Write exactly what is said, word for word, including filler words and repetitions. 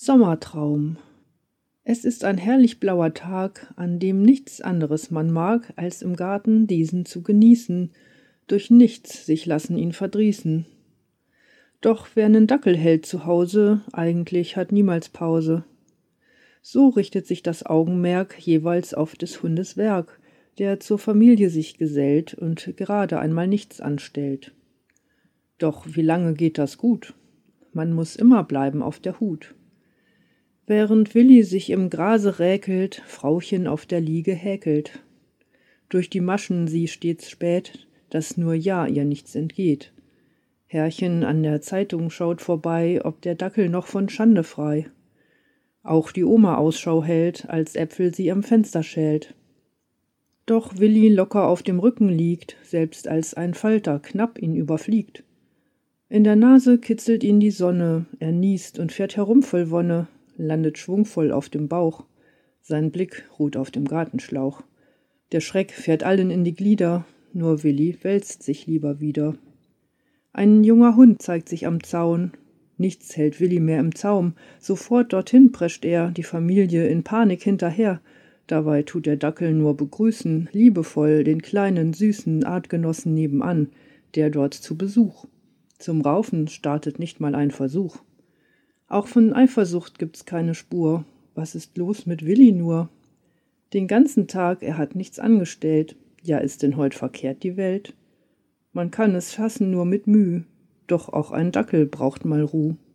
Sommertraum. Es ist ein herrlich blauer Tag, an dem nichts anderes man mag, als im Garten diesen zu genießen, durch nichts sich lassen ihn verdrießen. Doch wer nen Dackel hält zu Hause, eigentlich hat niemals Pause. So richtet sich das Augenmerk jeweils auf des Hundes Werk, der zur Familie sich gesellt und gerade einmal nichts anstellt. Doch wie lange geht das gut? Man muß immer bleiben auf der Hut. Während Willi sich im Grase räkelt, Frauchen auf der Liege häkelt. Durch die Maschen sie stets späht, dass nur ja ihr nichts entgeht. Herrchen an der Zeitung schaut vorbei, ob der Dackel noch von Schande frei. Auch die Oma Ausschau hält, als Äpfel sie am Fenster schält. Doch Willi locker auf dem Rücken liegt, selbst als ein Falter knapp ihn überfliegt. In der Nase kitzelt ihn die Sonne, er niest und fährt herum voll Wonne, landet schwungvoll auf dem Bauch. Sein Blick ruht auf dem Gartenschlauch. Der Schreck fährt allen in die Glieder, nur Willi wälzt sich lieber wieder. Ein junger Hund zeigt sich am Zaun. Nichts hält Willi mehr im Zaum. Sofort dorthin prescht er, die Familie in Panik hinterher. Dabei tut der Dackel nur begrüßen, liebevoll den kleinen, süßen Artgenossen nebenan, der dort zu Besuch. Zum Raufen startet nicht mal ein Versuch. Auch von Eifersucht gibt's keine Spur. Was ist los mit Willi nur? Den ganzen Tag, er hat nichts angestellt. Ja, ist denn heut verkehrt die Welt? Man kann es fassen nur mit Müh. Doch auch ein Dackel braucht mal Ruh.